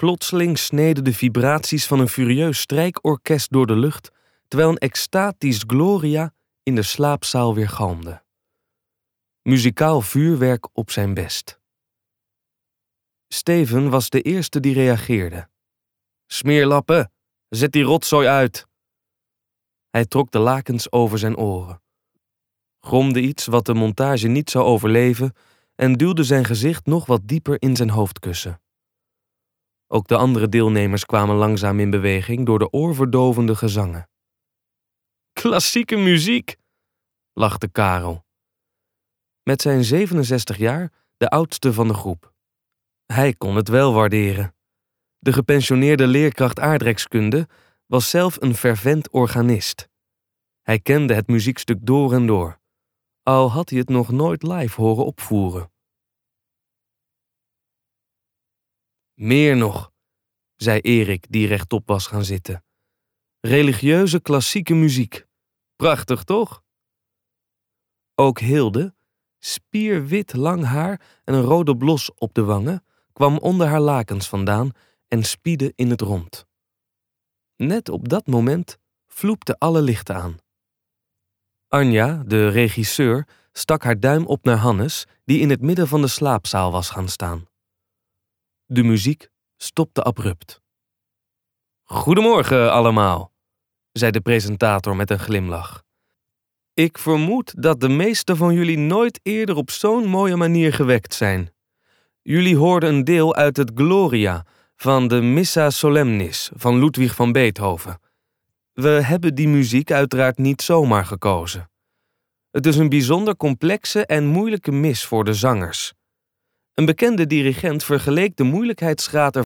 Plotseling sneden de vibraties van een furieus strijkorkest door de lucht, terwijl een extatisch Gloria in de slaapzaal weergalmde. Muzikaal vuurwerk op zijn best. Steven was de eerste die reageerde. Smeerlappen, zet die rotzooi uit. Hij trok de lakens over zijn oren, gromde iets wat de montage niet zou overleven en duwde zijn gezicht nog wat dieper in zijn hoofdkussen. Ook de andere deelnemers kwamen langzaam in beweging door de oorverdovende gezangen. Klassieke muziek, lachte Karel. Met zijn 67 jaar de oudste van de groep. Hij kon het wel waarderen. De gepensioneerde leerkracht aardrijkskunde was zelf een fervent organist. Hij kende het muziekstuk door en door, al had hij het nog nooit live horen opvoeren. Meer nog, zei Erik, die rechtop was gaan zitten. Religieuze klassieke muziek. Prachtig, toch? Ook Hilde, spierwit lang haar en een rode blos op de wangen, kwam onder haar lakens vandaan en spiedde in het rond. Net op dat moment vloepten alle lichten aan. Anja, de regisseur, stak haar duim op naar Hannes, die in het midden van de slaapzaal was gaan staan. De muziek stopte abrupt. Goedemorgen allemaal, zei de presentator met een glimlach. Ik vermoed dat de meesten van jullie nooit eerder op zo'n mooie manier gewekt zijn. Jullie hoorden een deel uit het Gloria van de Missa Solemnis van Ludwig van Beethoven. We hebben die muziek uiteraard niet zomaar gekozen. Het is een bijzonder complexe en moeilijke mis voor de zangers. Een bekende dirigent vergeleek de moeilijkheidsgraad